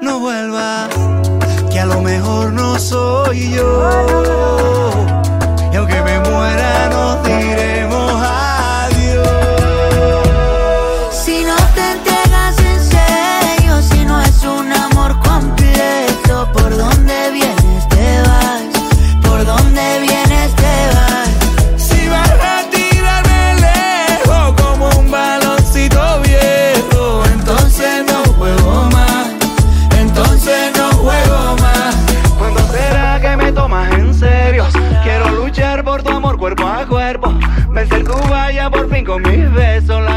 no vuelva, que a lo mejor no soy yo. Y aunque me muera nos diremos adiós. Si no te entregas en serio, si no es un amor completo, ¿por dónde vienes te vas? ¿Por dónde vienes te vas? Si vas a tirarme lejos como un baloncito viejo, entonces no juego más, entonces no juego más. ¿Cuándo será que me tomas en serio? Quiero luchar por tu amor cuerpo a cuerpo, vencer Cuba ya por fin con mis besos.